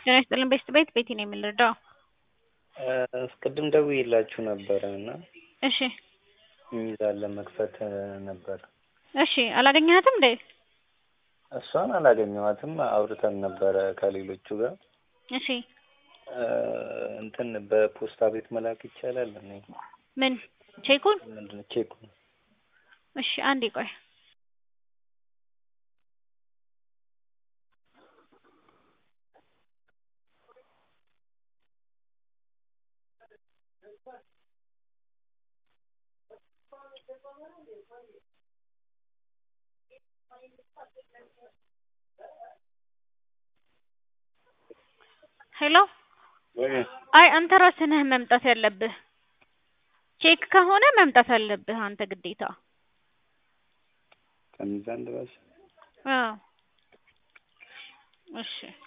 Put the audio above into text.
ጤና ይስጥልን ቤት ቤቴ ነው የምንረዳው። አስቀድም ደውዬላችሁ ነበረ እና እሺ ሚዛን ለመክፈት ነበር። እሺ አላገኘሃትም እንዴ? እሷን አላገኘኋትም። አውርተን ነበረ ከሌሎቹ ጋር። እሺ እንትን በፖስታ ቤት መላክ ይቻላል? ምን ቼኩን? ምንድነው ቼኩን? እሺ አንዴ ቆይ። ሄሎ አይ አንተ ራስህ ነህ መምጣት ያለብህ። ቼክ ከሆነ መምጣት አለብህ አንተ ግዴታ። ከሚዛን ድረስ? አዎ እሺ